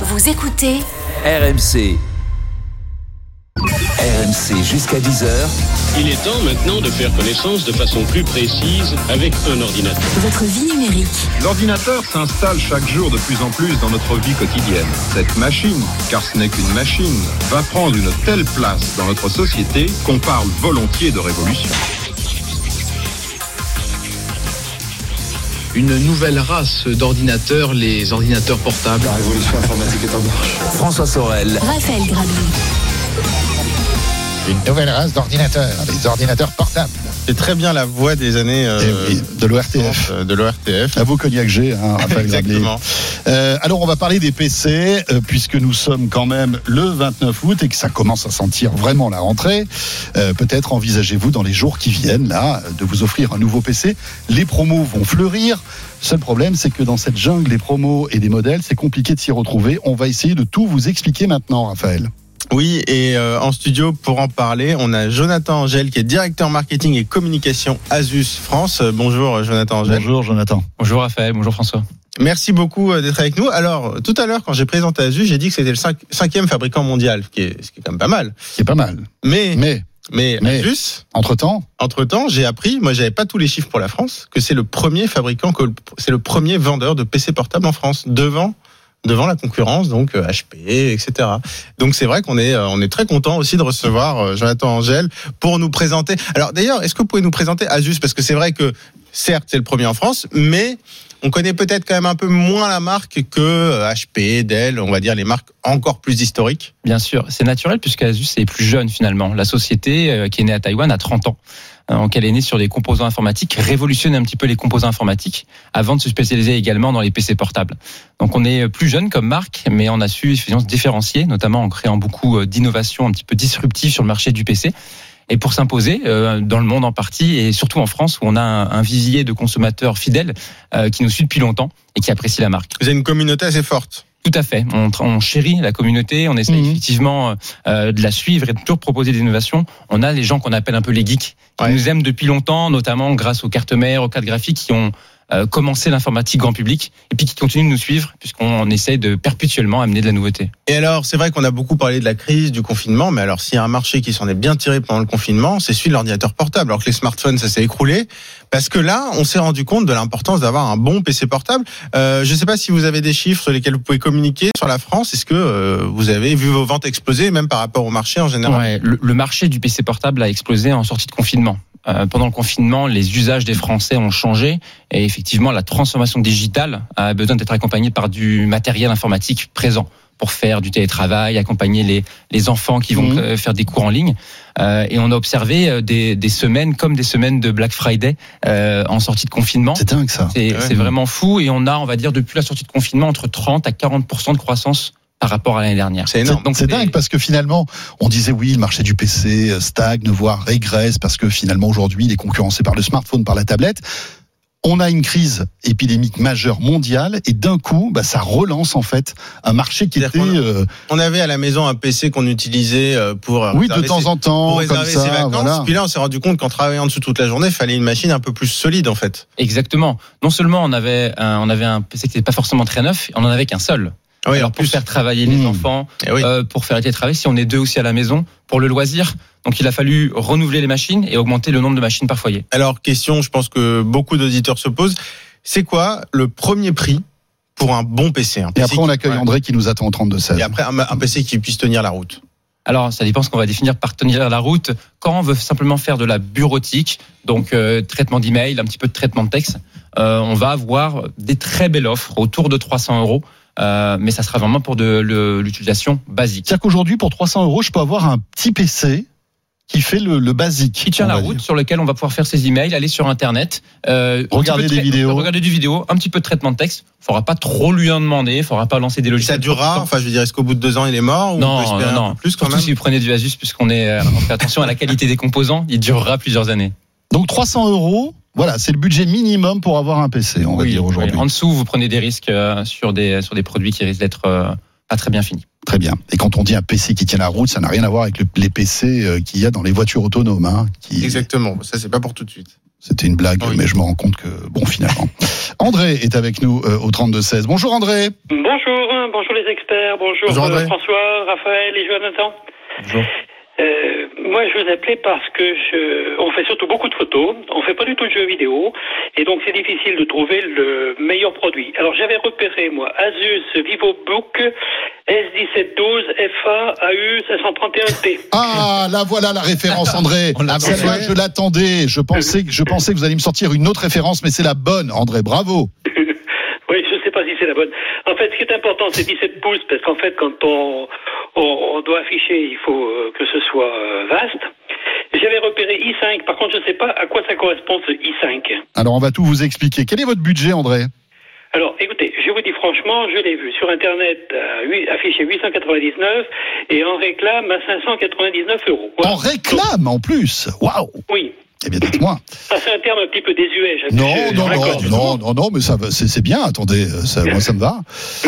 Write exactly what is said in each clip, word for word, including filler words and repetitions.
Vous écoutez R M C. R M C jusqu'à dix heures. Il est temps maintenant de faire connaissance de façon plus précise avec un ordinateur. Votre vie numérique. L'ordinateur s'installe chaque jour de plus en plus dans notre vie quotidienne. Cette machine, car ce n'est qu'une machine, va prendre une telle place dans notre société qu'on parle volontiers de révolution. Une nouvelle race d'ordinateurs, les ordinateurs portables. La révolution informatique est en marche. François Sorel. Raphaël Grabli. Une nouvelle race d'ordinateurs, les ordinateurs portables. C'est très bien la voix des années euh, oui, de l'O R T F. De l'O R T F. À vous, Cognac G, hein, Raphaël Grabli. Exactement. Euh, alors, on va parler des P C, euh, puisque nous sommes quand même le vingt-neuf août et que ça commence à sentir vraiment la rentrée. Euh, peut-être envisagez-vous dans les jours qui viennent, là, de vous offrir un nouveau P C. Les promos vont fleurir. Seul problème, c'est que dans cette jungle des promos et des modèles, c'est compliqué de s'y retrouver. On va essayer de tout vous expliquer maintenant, Raphaël. Oui, et euh, en studio pour en parler, on a Jonathan Angel qui est directeur marketing et communication Asus France. Euh, bonjour Jonathan Angel. Bonjour Jonathan. Bonjour Raphaël, bonjour François. Merci beaucoup d'être avec nous. Alors, tout à l'heure, quand j'ai présenté Asus, j'ai dit que c'était le cinq, cinquième fabricant mondial, ce qui est, ce qui est quand même pas mal. C'est pas mal. Mais, mais, mais, mais Asus, entre-temps, entre-temps, j'ai appris, moi j'avais pas tous les chiffres pour la France, que c'est le premier fabricant, que c'est le premier vendeur de P C portable en France, devant devant la concurrence, donc H P, et cetera. Donc c'est vrai qu'on est on est très content aussi de recevoir Jonathan Angel pour nous présenter. Alors d'ailleurs, est-ce que vous pouvez nous présenter Asus, parce que c'est vrai que certes c'est le premier en France, mais on connaît peut-être quand même un peu moins la marque que H P, Dell, on va dire les marques encore plus historiques. Bien sûr, c'est naturel puisque Asus est plus jeune finalement. La société euh, qui est née à Taïwan a trente ans. Donc elle est née sur des composants informatiques, révolutionne un petit peu les composants informatiques avant de se spécialiser également dans les P C portables. Donc on est plus jeune comme marque, mais on a su se différencier, notamment en créant beaucoup d'innovations un petit peu disruptives sur le marché du P C. Et pour s'imposer euh, dans le monde en partie, et surtout en France où on a un, un vivier de consommateurs fidèles euh, qui nous suit depuis longtemps et qui apprécient la marque. Vous avez une communauté assez forte. Tout à fait. On, on chérit la communauté, on essaie mmh. effectivement euh, de la suivre et de toujours proposer des innovations. On a les gens qu'on appelle un peu les geeks, qui ouais. nous aiment depuis longtemps, notamment grâce aux cartes mères, aux cartes graphiques qui ont euh, commencé l'informatique grand public et puis qui continuent de nous suivre puisqu'on essaie de perpétuellement amener de la nouveauté. Et alors, c'est vrai qu'on a beaucoup parlé de la crise, du confinement, mais alors s'il y a un marché qui s'en est bien tiré pendant le confinement, c'est celui de l'ordinateur portable. Alors que les smartphones, ça s'est écroulé. Parce que là, on s'est rendu compte de l'importance d'avoir un bon P C portable. Euh, je ne sais pas si vous avez des chiffres sur lesquels vous pouvez communiquer sur la France. Est-ce que euh, vous avez vu vos ventes exploser, même par rapport au marché en général ? Ouais, le, le marché du P C portable a explosé en sortie de confinement. Euh, pendant le confinement, les usages des Français ont changé et effectivement, la transformation digitale a besoin d'être accompagnée par du matériel informatique présent pour faire du télétravail, accompagner les, les enfants qui vont mmh. faire des cours en ligne. Euh, et on a observé des, des semaines comme des semaines de Black Friday euh, en sortie de confinement. C'est dingue ça. C'est, ouais. c'est vraiment fou. Et on a, on va dire, depuis la sortie de confinement, entre trente à quarante pour cent de croissance par rapport à l'année dernière. C'est énorme. Donc c'est, c'est dingue parce que finalement, on disait oui, le marché du P C stagne, voire régresse parce que finalement aujourd'hui, il est concurrencé par le smartphone, par la tablette. On a une crise épidémique majeure mondiale et d'un coup, bah, ça relance en fait un marché qui C'est-à-dire était. On, euh... on avait à la maison un P C qu'on utilisait pour. Oui, de temps ses, en temps, pour réserver comme ça, ses vacances. Voilà. Puis là, on s'est rendu compte qu'en travaillant dessus toute la journée, il fallait une machine un peu plus solide en fait. Exactement. Non seulement on avait un, on avait un P C qui n'était pas forcément très neuf, on en avait qu'un seul. Oui, alors pour plus. faire travailler les mmh. enfants, oui. euh, pour faire le travail, si on est deux aussi à la maison, pour le loisir. Donc il a fallu renouveler les machines et augmenter le nombre de machines par foyer. Alors question, je pense que beaucoup d'auditeurs se posent, c'est quoi le premier prix pour un bon P C, un P C Et après on qui... accueille ouais. André qui nous attend au trente-deux seize. Et après un, un P C qui puisse tenir la route. Alors, ça dépend ce qu'on va définir par tenir la route. Quand on veut simplement faire de la bureautique, donc euh, traitement d'email, un petit peu de traitement de texte, euh, on va avoir des très belles offres autour de trois cents euros. Euh, mais ça sera vraiment pour de le, l'utilisation basique. C'est-à-dire qu'aujourd'hui, pour trois cents euros, je peux avoir un petit P C qui fait le, le basique. Qui tient la route, dire. Sur lequel on va pouvoir faire ses emails, aller sur Internet, euh, regarder des tra- vidéos, regarder du vidéo, un petit peu de traitement de texte. Il faudra pas trop lui en demander, il faudra pas lancer des logiciels. Ça durera, enfin je veux dire, est-ce qu'au bout de deux ans il est mort ou non, on peut espérer non, un non. peu plus quand Surtout même. si vous prenez du Asus, puisqu'on est, on fait attention à la qualité des composants, il durera plusieurs années. Donc trois cents euros. Voilà, c'est le budget minimum pour avoir un P C, on va oui, dire aujourd'hui. Oui. En dessous, vous prenez des risques euh, sur des sur des produits qui risquent d'être euh, pas très bien finis. Très bien. Et quand on dit un P C qui tient la route, ça n'a rien à voir avec le, les P C qu'il y a dans les voitures autonomes. Hein, qui... Exactement. Ça, c'est pas pour tout de suite. C'était une blague, oui. Mais je me rends compte que, bon, finalement. André est avec nous euh, au trente-deux seize. Bonjour André. Bonjour, bonjour les experts, bonjour, bonjour euh, François, Raphaël et Jonathan. Bonjour. Euh, moi, je vous appelais parce que je, on fait surtout beaucoup de photos, on fait pas du tout de jeux vidéo, et donc c'est difficile de trouver le meilleur produit. Alors j'avais repéré, moi, Asus VivoBook S dix-sept douze F A A U cinq cent trente et un T. Ah, là voilà la référence, André. Celle-là, je l'attendais. Je pensais, que, je pensais que vous alliez me sortir une autre référence, mais c'est la bonne, André. Bravo. Oui, je ne sais pas si c'est la bonne. En fait, ce qui est important, c'est dix-sept pouces, parce qu'en fait, quand on, on, on doit afficher, il faut que ce soit vaste. J'avais repéré i cinq, par contre, je ne sais pas à quoi ça correspond, ce i cinq. Alors, on va tout vous expliquer. Quel est votre budget, André ? Alors, écoutez, je vous dis franchement, je l'ai vu sur Internet euh, affiché huit cent quatre-vingt-dix-neuf et en réclame à cinq cent quatre-vingt-dix-neuf euros. Voilà. En réclame, en plus. Waouh. Oui. Eh bien, dites-moi. Ça, c'est un terme un petit peu désuet. Non, non, non, non, non, non, mais ça, c'est, c'est bien. Attendez, ça, moi, ça me va.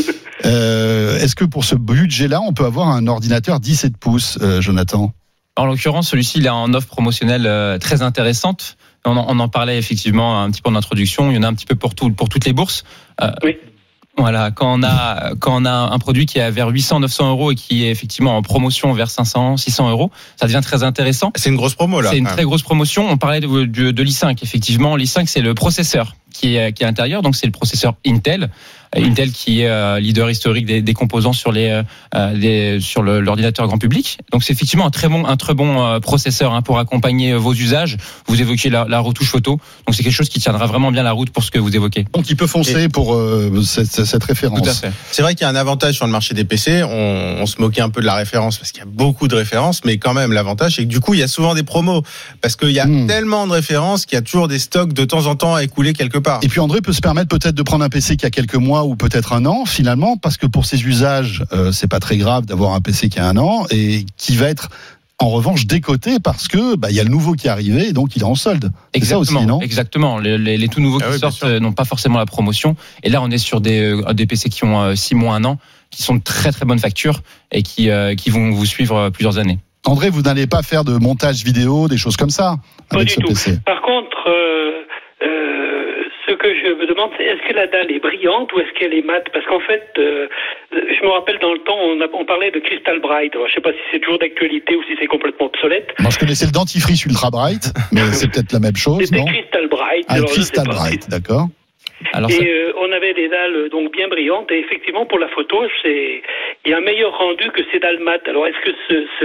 Euh, est-ce que pour ce budget-là, on peut avoir un ordinateur dix-sept pouces, euh, Jonathan ? En l'occurrence, celui-ci, il a une offre promotionnelle euh, très intéressante. On en, on en parlait effectivement un petit peu en introduction. Il y en a un petit peu pour tout, pour toutes les bourses. Euh, oui. Voilà, quand on a quand on a un produit qui est vers huit cents, neuf cents euros et qui est effectivement en promotion vers cinq cents, six cents euros, ça devient très intéressant. C'est une grosse promo là. C'est une très grosse promotion. On parlait de, de, de l'i cinq, effectivement. l'i cinq, c'est le processeur qui est qui est à l'intérieur, donc c'est le processeur Intel. Intel qui est euh, leader historique des, des composants sur les, euh, les sur le, l'ordinateur grand public. Donc c'est effectivement un très bon un très bon euh, processeur hein, pour accompagner vos usages. Vous évoquez la, la retouche photo, donc c'est quelque chose qui tiendra vraiment bien la route pour ce que vous évoquez. Donc il peut foncer Et pour euh, cette, cette référence. Tout à fait. C'est vrai qu'il y a un avantage sur le marché des P C. On, on se moquait un peu de la référence parce qu'il y a beaucoup de références, mais quand même l'avantage c'est que du coup il y a souvent des promos parce qu'il y a mmh. tellement de références qu'il y a toujours des stocks de temps en temps à écouler quelque part. Et puis André peut se permettre peut-être de prendre un P C qui a quelques mois ou peut-être un an. Finalement, parce que pour ses usages, euh, c'est pas très grave d'avoir un P C qui a un an et qui va être en revanche décoté parce que bah il y a le nouveau qui est arrivé et donc il est en solde. C'est exactement, ça aussi, non ? Exactement. Les, les, les tout nouveaux ah qui oui, sortent euh, n'ont pas forcément la promotion. Et là, on est sur des, euh, des P C qui ont six mois, un an, qui sont de très très bonne facture et qui, euh, qui vont vous suivre plusieurs années. André, vous n'allez pas faire de montage vidéo, des choses comme ça avec pas ce du P C. Tout. Par contre, euh, euh, ce que je me demande, c'est est-ce que la dalle est brillante ou est-ce qu'elle est mate ? Parce qu'en fait, euh, je me rappelle dans le temps, on, a, on parlait de Crystal Bright. Alors, je ne sais pas si c'est toujours d'actualité ou si c'est complètement obsolète. Moi, je connaissais le dentifrice Ultra Bright, mais c'est peut-être la même chose, C'était non ? Crystal Bright. Ah, Crystal Bright, d'accord. Alors, et ça... euh, on avait des dalles donc bien brillantes et effectivement pour la photo, c'est il y a un meilleur rendu que ces dalles mat. Alors est-ce que ce, ce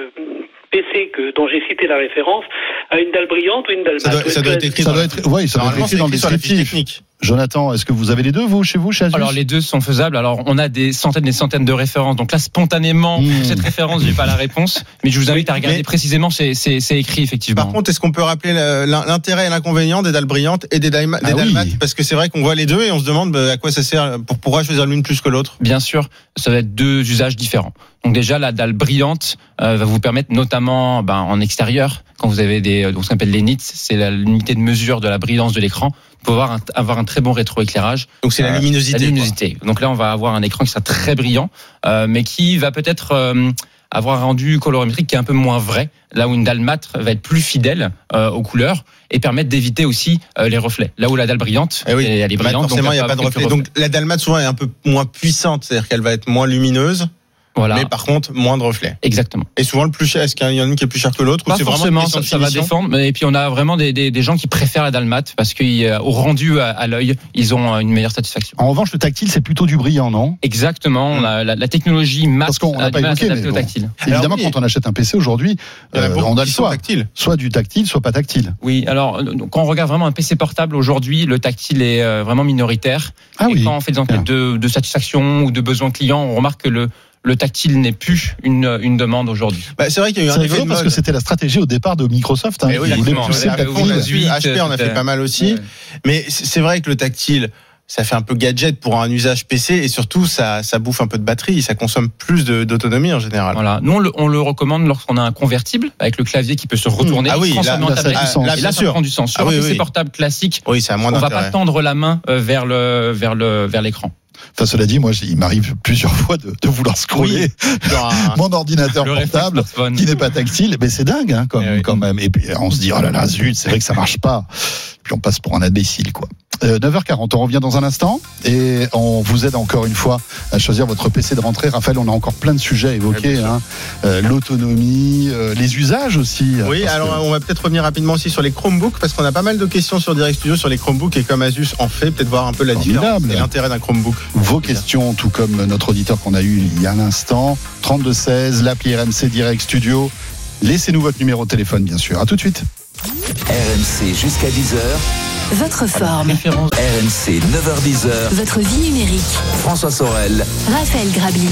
P C que dont j'ai cité la référence a une dalle brillante ou une dalle mat ? Ça doit, ça doit être écrit. Ça doit être, oui, ça doit être écrit dans le descriptif. Jonathan, est-ce que vous avez les deux, vous, chez vous, chez Asus ? Alors, les deux sont faisables. Alors, on a des centaines et des centaines de références. Donc là, spontanément, mmh. pour cette référence, j'ai pas la réponse. Mais je vous invite à regarder mais précisément, c'est, c'est, c'est écrit, effectivement. Par contre, est-ce qu'on peut rappeler l'intérêt et l'inconvénient des dalles brillantes et des dalles, ah des dalles oui. mates ? Parce que c'est vrai qu'on voit les deux et on se demande à quoi ça sert, pour pourquoi choisir l'une plus que l'autre. Bien sûr, ça va être deux usages différents. Donc déjà, la dalle brillante euh, va vous permettre, notamment ben, en extérieur, quand vous avez des, ce qu'on appelle les nits, c'est la, l'unité de mesure de la brillance de l'écran, pour avoir un, avoir un très bon rétroéclairage. Donc c'est la luminosité. Euh, la luminosité. Quoi. Donc là, on va avoir un écran qui sera très brillant, euh, mais qui va peut-être euh, avoir un rendu colorimétrique qui est un peu moins vrai, là où une dalle mat va être plus fidèle euh, aux couleurs et permettre d'éviter aussi euh, les reflets. Là où la dalle brillante, eh oui. elle est brillante, donc forcément il n'y a pas de reflets. Donc la dalle mat souvent est un peu moins puissante, c'est-à-dire qu'elle va être moins lumineuse. Voilà. Mais par contre, moins de reflets. Exactement. Et souvent, le plus cher, est-ce qu'il y en a une qui est plus chère que l'autre Pas ou c'est forcément, vraiment ça, ça va défendre. Et puis, on a vraiment des, des, des gens qui préfèrent la dalle mat parce qu'au rendu à, à l'œil, ils ont une meilleure satisfaction. En revanche, le tactile, c'est plutôt du brillant, non ? Exactement. On a la, la technologie mat. Parce qu'on n'a pas évoqué, mais bon. Tactile. Évidemment, oui. Quand on achète un P C aujourd'hui, euh, on a le choix. Soit du tactile, soit pas tactile. Oui. Alors, quand on regarde vraiment un P C portable aujourd'hui, le tactile est vraiment minoritaire. Ah et oui. quand on fait des enquêtes de, de satisfaction ou de besoin client, on remarque que le Le tactile n'est plus une, une demande aujourd'hui. Bah, c'est vrai qu'il y a eu un c'est effet rigolo parce que c'était la stratégie au départ de Microsoft. Hein, oui, exactement. H P en a fait pas mal aussi. Ouais. Mais c'est vrai que le tactile, ça fait un peu gadget pour un usage P C et surtout ça, ça bouffe un peu de batterie, ça consomme plus de, d'autonomie en général. Voilà. Nous on le, on le recommande lorsqu'on a un convertible avec le clavier qui peut se retourner. Mmh. Ah oui, là, là, ça, ah, là, et là ça prend du sens. Sur ah, un oui, P C oui. portable classique, oui, ça a moins on ne d'intérêt. va pas tendre la main vers le vers le vers l'écran. Enfin, cela dit, moi, il m'arrive plusieurs fois de, de vouloir scroller oui, un... mon ordinateur portable qui n'est pas tactile. Mais c'est dingue, hein, quand, oui. quand même. Et puis, on se dit, oh là là, zut, c'est vrai que ça marche pas. Puis on passe pour un imbécile, quoi. Euh, neuf heures quarante, on revient dans un instant et on vous aide encore une fois à choisir votre P C de rentrée. Raphaël, on a encore plein de sujets à évoquer, ouais, hein. euh, l'autonomie, euh, les usages aussi. Oui, alors que... on va peut-être revenir rapidement aussi sur les Chromebooks parce qu'on a pas mal de questions sur Direct Studio sur les Chromebooks et comme Asus en fait, peut-être voir un peu la différence et l'intérêt d'un Chromebook. Vos questions, tout comme notre auditeur qu'on a eu il y a un instant, trente-deux seize, l'appli R M C Direct Studio. Laissez-nous votre numéro de téléphone, bien sûr. À tout de suite. R M C jusqu'à dix heures. Votre forme. R M C neuf heures dix. Votre vie numérique. François Sorel. Raphaël Grabli.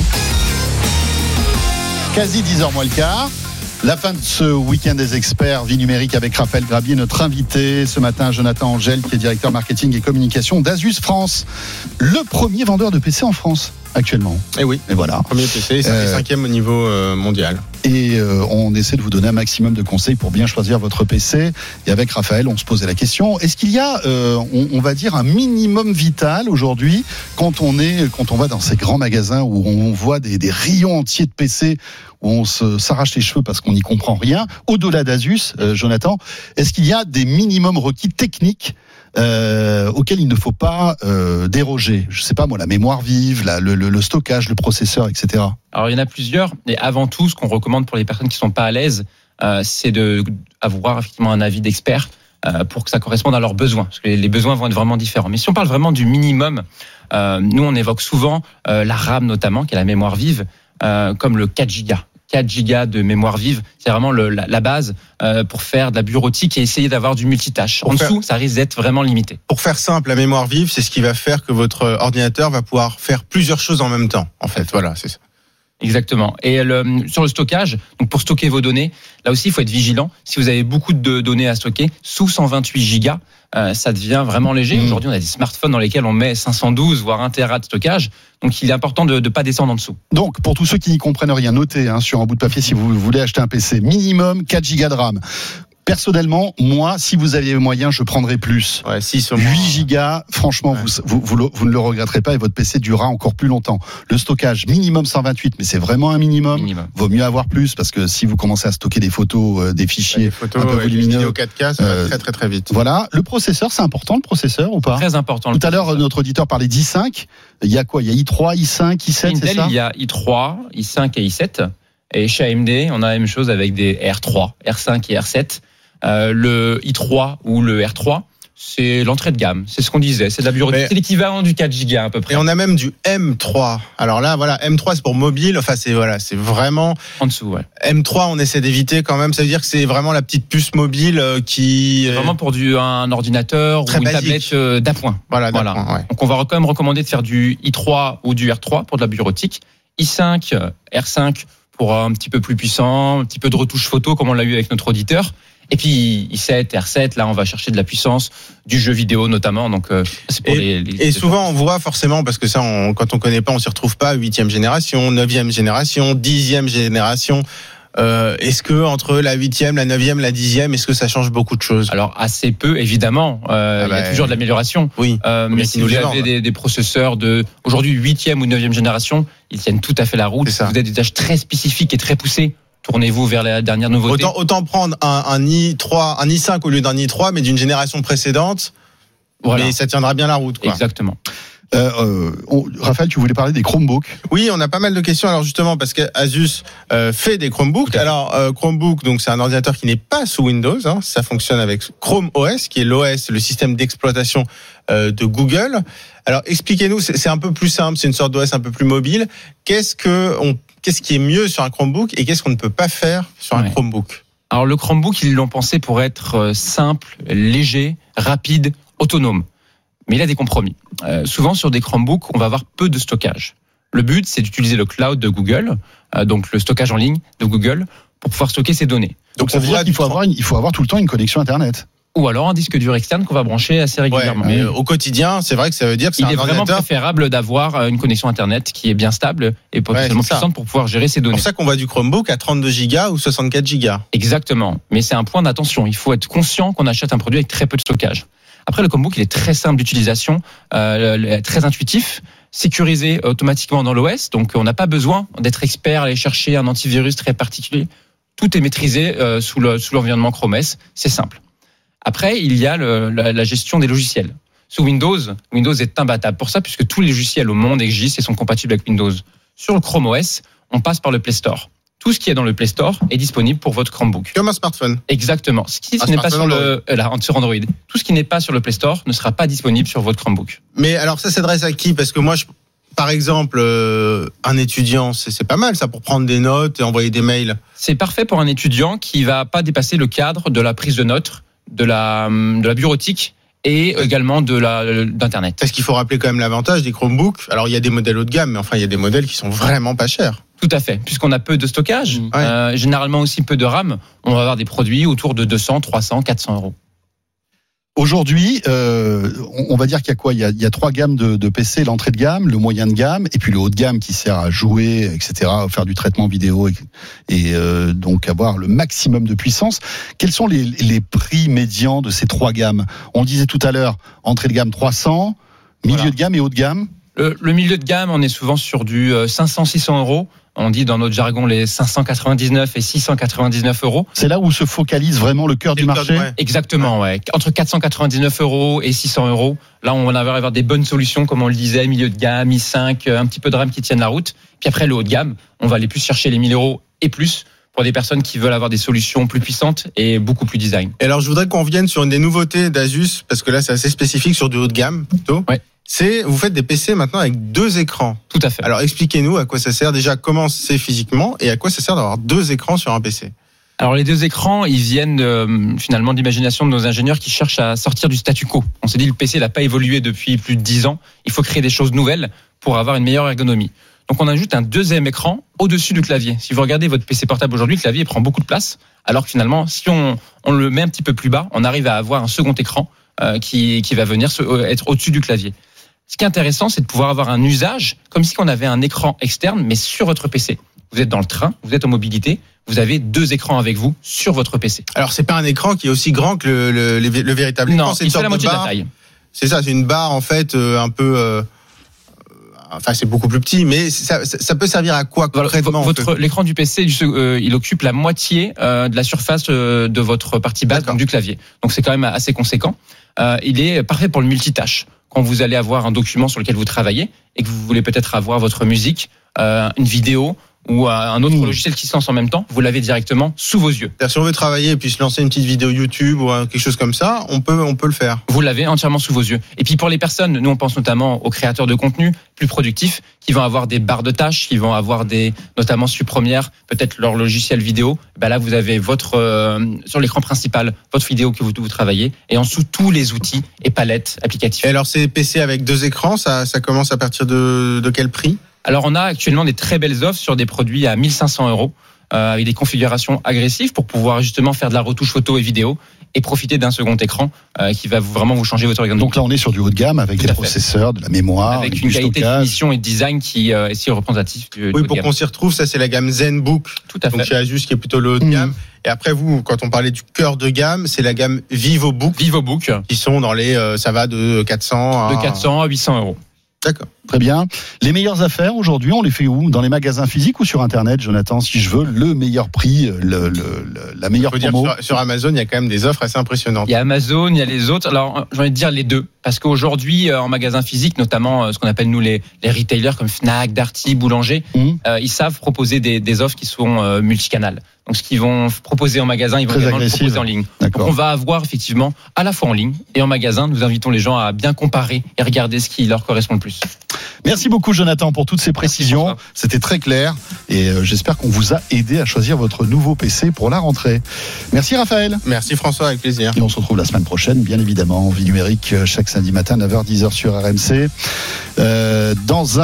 Quasi dix heures moins le quart. La fin de ce week-end des experts vie numérique avec Raphaël Grabli, notre invité ce matin, Jonathan Angèle, qui est directeur marketing et communication d'Asus France, le premier vendeur de P C en France actuellement. Et oui. Et voilà. Premier P C, c'est euh, cinquième au niveau euh, mondial. Et euh, on essaie de vous donner un maximum de conseils pour bien choisir votre P C. Et avec Raphaël, on se posait la question, est-ce qu'il y a, euh, on, on va dire, un minimum vital aujourd'hui quand on est, quand on va dans ces grands magasins où on voit des, des rayons entiers de P C, où on se, s'arrache les cheveux parce qu'on n'y comprend rien. Au-delà d'Asus, euh, Jonathan, est-ce qu'il y a des minimums requis techniques euh, auxquels il ne faut pas euh, déroger? Je sais pas moi, la mémoire vive, la, le, le, le stockage, le processeur, et cetera. Alors il y en a plusieurs, et avant tout, ce qu'on recommande pour les personnes qui sont pas à l'aise, euh, c'est de avoir effectivement un avis d'expert euh, pour que ça corresponde à leurs besoins, parce que les besoins vont être vraiment différents. Mais si on parle vraiment du minimum, euh, nous on évoque souvent euh, la RAM notamment, qui est la mémoire vive, euh, comme le quatre gigas. quatre gigas de mémoire vive, c'est vraiment le, la, la base euh, pour faire de la bureautique et essayer d'avoir du multitâche. En dessous, ça risque d'être vraiment limité. Pour faire simple, la mémoire vive, c'est ce qui va faire que votre ordinateur va pouvoir faire plusieurs choses en même temps. En fait, voilà, c'est ça. Exactement. Et le, sur le stockage, donc pour stocker vos données, là aussi il faut être vigilant. Si vous avez beaucoup de données à stocker, sous cent vingt-huit gigas, euh, ça devient vraiment léger. Mmh. Aujourd'hui, on a des smartphones dans lesquels on met cinq cent douze voire un téra de stockage. Donc il est important de ne pas descendre en dessous. Donc pour tous ceux qui n'y comprennent rien, notez hein, sur un bout de papier si vous voulez acheter un P C, minimum quatre gigas de RAM. Personnellement, moi, si vous aviez les moyens, je prendrais plus. Ouais, six, huit gigas, franchement, ouais. vous, vous, vous, vous ne le regretterez pas et votre P C durera encore plus longtemps. Le stockage, minimum cent vingt-huit, mais c'est vraiment un minimum. minimum. Vaut mieux avoir plus parce que si vous commencez à stocker des photos, euh, des fichiers, ouais, des photos, un peu volumineux, des vidéos quatre K, ça euh, va très très très vite. Voilà. Le processeur, c'est important le processeur ou pas? Très important. Tout à l'heure, notre auditeur parlait d'i cinq. Il y a quoi? Il y a i trois, i cinq, i sept, Intel, c'est ça? Il y a i trois, i cinq et i sept. Et chez A M D, on a la même chose avec des R trois, R cinq et R sept. Euh, le i trois ou le R trois, c'est l'entrée de gamme. C'est ce qu'on disait. C'est de la bureautique. C'est l'équivalent du quatre gigas à peu près. Et on a même du M trois. Alors là, voilà, M trois c'est pour mobile. Enfin, c'est voilà, c'est vraiment en dessous. Ouais. M trois, on essaie d'éviter quand même. Ça veut dire que c'est vraiment la petite puce mobile qui. C'est vraiment pour du un ordinateur ou une basique. Tablette euh, d'appoint. Voilà. voilà. D'appoint, ouais. Donc on va quand même recommander de faire du i trois ou du R trois pour de la bureautique. i cinq, R cinq pour un petit peu plus puissant, un petit peu de retouche photo comme on l'a eu avec notre auditeur. Et puis i sept, R sept, là on va chercher de la puissance, du jeu vidéo notamment. Donc euh, c'est pour et, les, les, et les souvent on voit forcément parce que ça, on, quand on connaît pas, on s'y retrouve pas. Huitième génération, neuvième génération, dixième génération. Euh, est-ce que entre la huitième, la neuvième, la dixième, est-ce que ça change beaucoup de choses? Alors assez peu, évidemment. Euh, ah bah, il y a toujours de l'amélioration. Oui. Euh, mais si vous avez des, des processeurs de aujourd'hui huitième ou neuvième génération, ils tiennent tout à fait la route. Si vous avez des tâches très spécifiques et très poussées, tournez-vous vers la dernière nouveauté. Autant, autant prendre un, un i trois, un i cinq au lieu d'un i trois, mais d'une génération précédente. Voilà. Mais ça tiendra bien la route, quoi. Exactement. Euh, euh, on, Raphaël, tu voulais parler des Chromebooks? Oui, on a pas mal de questions. Alors justement, parce qu'Asus euh, fait des Chromebooks. Alors euh, Chromebook, donc c'est un ordinateur qui n'est pas sous Windows. Hein, ça fonctionne avec Chrome O S, qui est l'O S, le système d'exploitation euh, de Google. Alors expliquez-nous, c'est, c'est un peu plus simple, c'est une sorte d'O S un peu plus mobile. Qu'est-ce que on, qu'est-ce qui est mieux sur un Chromebook et qu'est-ce qu'on ne peut pas faire sur un ouais. Chromebook? Alors le Chromebook, ils l'ont pensé pour être simple, léger, rapide, autonome. Mais il a des compromis. Euh, souvent, sur des Chromebooks, on va avoir peu de stockage. Le but, c'est d'utiliser le cloud de Google, euh, donc le stockage en ligne de Google, pour pouvoir stocker ses données. Donc, donc ça veut dire qu'il faut avoir, une, il faut avoir tout le temps une connexion Internet. Ou alors un disque dur externe qu'on va brancher assez régulièrement. Ouais, mais au quotidien, c'est vrai que ça veut dire que c'est il un est vraiment ordinateur... préférable d'avoir une connexion Internet qui est bien stable et potentiellement ouais, puissante pour pouvoir gérer ses données. C'est pour ça qu'on voit du Chromebook à trente-deux gigas ou soixante-quatre gigas. Exactement. Mais c'est un point d'attention. Il faut être conscient qu'on achète un produit avec très peu de stockage. Après, le Chromebook, il est très simple d'utilisation, euh, très intuitif. sécurisé automatiquement dans l'O S, donc on n'a pas besoin d'être expert, aller chercher un antivirus très particulier. Tout est maîtrisé euh, sous, le, sous l'environnement Chrome O S, c'est simple. Après, il y a le, la, la gestion des logiciels. Sous Windows, Windows est imbattable pour ça, puisque tous les logiciels au monde existent et sont compatibles avec Windows. Sur le Chrome O S, on passe par le Play Store. Tout ce qui est dans le Play Store est disponible pour votre Chromebook. Comme un smartphone. Exactement. Ce qui Un n'est pas sur smartphone le, euh, là, sur Android. Tout ce qui n'est pas sur le Play Store ne sera pas disponible sur votre Chromebook. Mais alors ça s'adresse à qui? Parce que moi, je, par exemple, euh, un étudiant, c'est, c'est pas mal ça pour prendre des notes et envoyer des mails. C'est parfait pour un étudiant qui va pas dépasser le cadre de la prise de notes, de la, de la bureautique et également de la, d'Internet. Parce qu'il faut rappeler quand même l'avantage des Chromebooks. Alors il y a des modèles haut de gamme, mais enfin il y a des modèles qui sont vraiment pas chers. Tout à fait, puisqu'on a peu de stockage, Ouais. euh, généralement aussi peu de RAM, on va avoir des produits autour de deux cents, trois cents, quatre cents euros. Aujourd'hui, euh, on va dire qu'il y a quoi il y a, il y a trois gammes de, de P C, l'entrée de gamme, le moyen de gamme, et puis le haut de gamme qui sert à jouer, et cetera, à faire du traitement vidéo et, et euh, donc avoir le maximum de puissance. Quels sont les, les prix médians de ces trois gammes? On le disait tout à l'heure, entrée de gamme trois cents, milieu Voilà. de gamme et haut de gamme. Le, le milieu de gamme, on est souvent sur du cinq cents, six cents euros. On dit dans notre jargon les cinq cent quatre-vingt-dix-neuf et six cent quatre-vingt-dix-neuf euros. C'est là où se focalise vraiment le cœur Et du le marché. code, ouais. Exactement, ouais. Entre quatre cent quatre-vingt-dix-neuf euros et six cents euros. Là, on va avoir des bonnes solutions, comme on le disait, milieu de gamme, i cinq, un petit peu de RAM qui tiennent la route. Puis après, le haut de gamme, on va aller plus chercher les mille euros et plus pour des personnes qui veulent avoir des solutions plus puissantes et beaucoup plus design. Et alors je voudrais qu'on vienne sur une des nouveautés d'Asus, parce que là c'est assez spécifique sur du haut de gamme plutôt. Ouais. C'est, vous faites des P C maintenant avec deux écrans. Tout à fait. Alors expliquez-nous à quoi ça sert déjà, comment c'est physiquement et à quoi ça sert d'avoir deux écrans sur un P C. Alors les deux écrans, ils viennent euh, finalement de l'imagination de nos ingénieurs qui cherchent à sortir du statu quo. On s'est dit le P C n'a pas évolué depuis plus de dix ans. Il faut créer des choses nouvelles pour avoir une meilleure ergonomie. Donc on ajoute un deuxième écran au-dessus du clavier. Si vous regardez votre P C portable aujourd'hui, le clavier prend beaucoup de place, alors que finalement, si on, on le met un petit peu plus bas, on arrive à avoir un second écran euh, qui, qui va venir se, euh, être au-dessus du clavier. Ce qui est intéressant, c'est de pouvoir avoir un usage comme si on avait un écran externe, mais sur votre P C. Vous êtes dans le train, vous êtes en mobilité, vous avez deux écrans avec vous sur votre P C. Alors c'est pas un écran qui est aussi grand que le, le, le, le véritable écran, Non, c'est il une fait sorte la de moitié de la barre. taille. C'est ça, c'est une barre en fait euh, un peu. Euh, enfin c'est beaucoup plus petit, mais ça, ça, ça peut servir à quoi Voilà, concrètement en votre, fait l'écran du P C, euh, il occupe la moitié euh, de la surface euh, de votre partie basse, D'accord. donc du clavier. Donc c'est quand même assez conséquent. Euh, il est parfait pour le multitâche. Quand vous allez avoir un document sur lequel vous travaillez et que vous voulez peut-être avoir votre musique, euh, une vidéo ou un autre Mmh. logiciel qui se lance en même temps, vous l'avez directement sous vos yeux. C'est-à-dire, si on veut travailler et puis se lancer une petite vidéo YouTube ou euh, quelque chose comme ça, on peut, on peut le faire. Vous l'avez entièrement sous vos yeux. Et puis pour les personnes, nous on pense notamment aux créateurs de contenu plus productifs, qui vont avoir des barres de tâches, qui vont avoir des, notamment sur Premiere, peut-être leur logiciel vidéo. Ben là vous avez votre euh, sur l'écran principal votre vidéo que vous, vous travaillez, et en dessous tous les outils et palettes applicatifs. Et alors ces P C avec deux écrans, ça, ça commence à partir de, de quel prix? Alors on a actuellement des très belles offres sur des produits à mille cinq cents euros, euh, avec des configurations agressives pour pouvoir justement faire de la retouche photo et vidéo et profiter d'un second écran euh, qui va vous, vraiment vous changer votre ergonomie. Donc là, on est sur du haut de gamme avec Tout des à fait. processeurs, de la mémoire, Avec avec une du qualité de stockage. finition et de design qui euh, est si représentatif du, du haut Oui, de pour gamme. qu'on s'y retrouve, ça c'est la gamme ZenBook. Tout à Donc fait. chez Asus qui est plutôt le haut de Mmh. gamme. Et après vous, quand on parlait du cœur de gamme, c'est la gamme VivoBook VivoBook qui sont dans les, euh, ça va de quatre cents à de quatre cents à huit cents euros. D'accord. Très bien. Les meilleures affaires aujourd'hui, on les fait où? Dans les magasins physiques ou sur Internet, Jonathan? Si je veux le meilleur prix, le, le, le- la meilleure Faut dire promo. sur, sur Amazon, il y a quand même des offres assez impressionnantes. Il y a Amazon, il y a les autres. Alors, j'ai envie de dire les deux. Parce qu'aujourd'hui, euh, en magasin physique, notamment euh, ce qu'on appelle nous les, les retailers comme Fnac, Darty, Boulanger, Mmh. euh, ils savent proposer des, des offres qui sont euh, multicanales. Donc, ce qu'ils vont proposer en magasin, ils vont Très également le agressive. proposer en ligne. Donc, D'accord. on va avoir effectivement à la fois en ligne et en magasin. Nous invitons les gens à bien comparer et regarder ce qui leur correspond le plus. Merci beaucoup, Jonathan, pour toutes ces précisions. François. C'était très clair et euh, j'espère qu'on vous a aidé à choisir votre nouveau P C pour la rentrée. Merci, Raphaël. Merci François, avec plaisir. Et on se retrouve la semaine prochaine, bien évidemment, en vie numérique, chaque samedi matin, neuf heures dix heures sur R M C. Euh, dans un